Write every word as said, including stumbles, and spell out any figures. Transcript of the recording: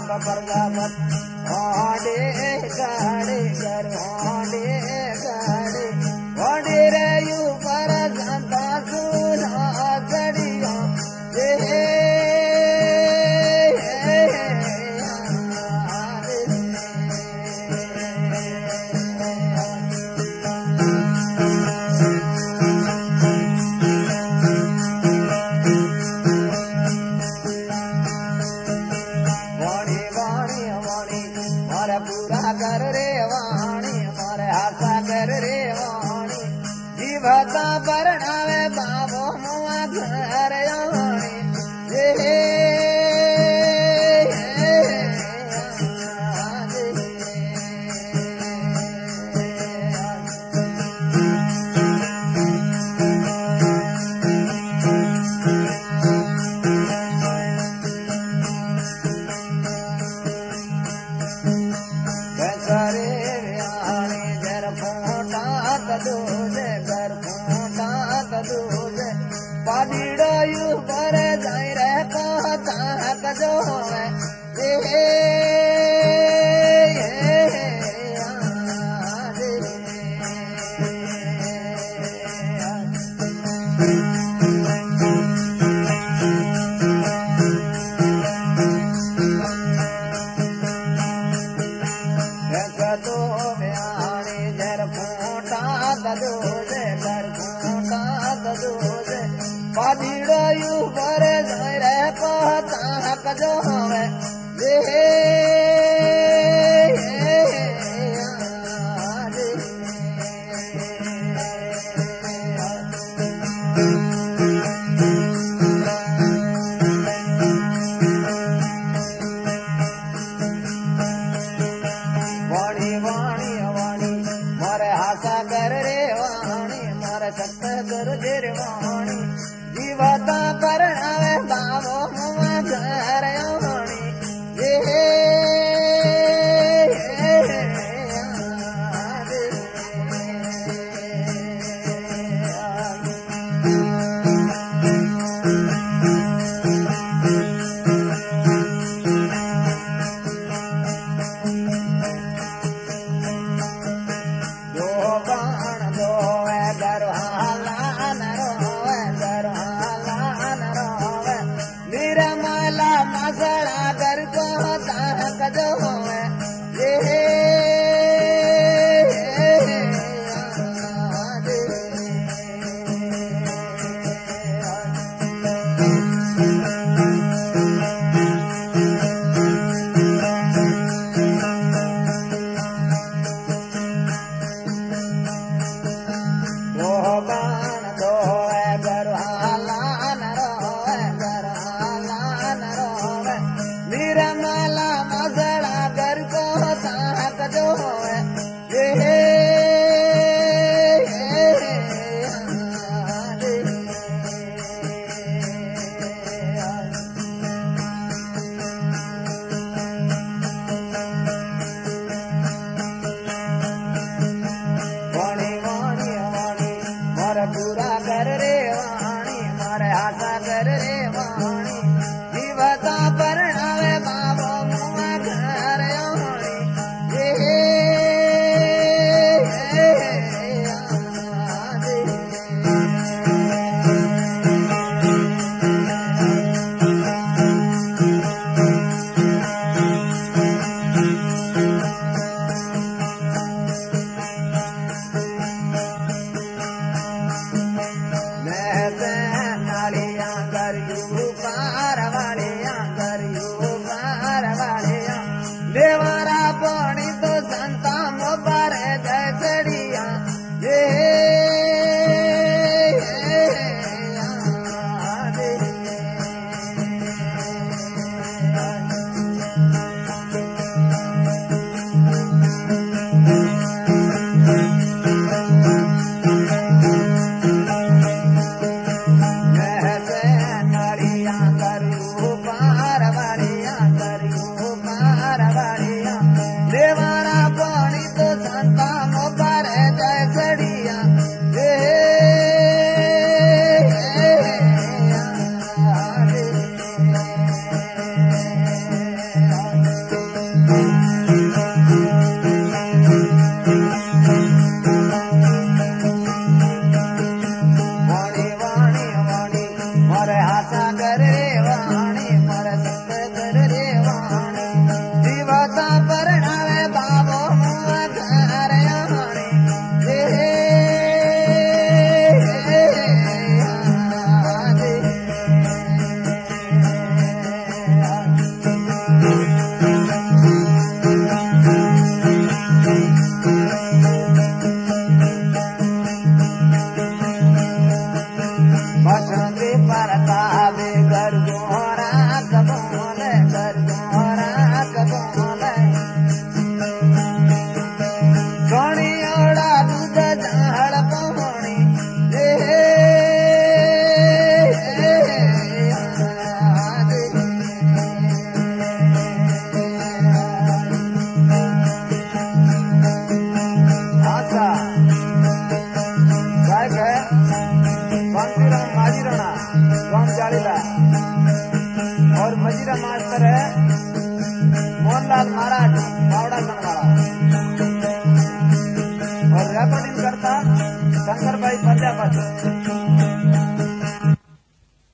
प्रजापत होंडे गाड़े गर होंडे गाड़े होंडे रे ऊपर संता सुना गड़िया ये कर रे वाणी मारे आशा कर रे वाणी जीवता परणावे बाबो मुआ घर आणी हे पाडीड़ायु पर जाई रे कहता कजो है ए तो ब्याणी जर फूटा कजो जे कर फूटा कजो जे पाडीड़ायु पर जाई रे कहता कजो है ए वाणी वाणी वाणी मारे आशा कर रे वाणी मारे सत्य कर जे रे वाणी जीवता परणावे बाबो मुआ घर आणी ये मसड़ा कर को कजो है ये दो बाण दो गरहाला निर्मला मसड़ा कर को कजो है ये वाणी वाणी वाणी मारे पूरा कर रे वाणी मारे आशा कर रे वाणी जीवता परणावे बाबो मुआ घर आणी ये नालियां करियो पार वालियां करियो पार वालियां देवरा पानी तो संता मोबार जय चढ़िया ये नालियां करियो पार वालियां करियो पार वालियां महाराज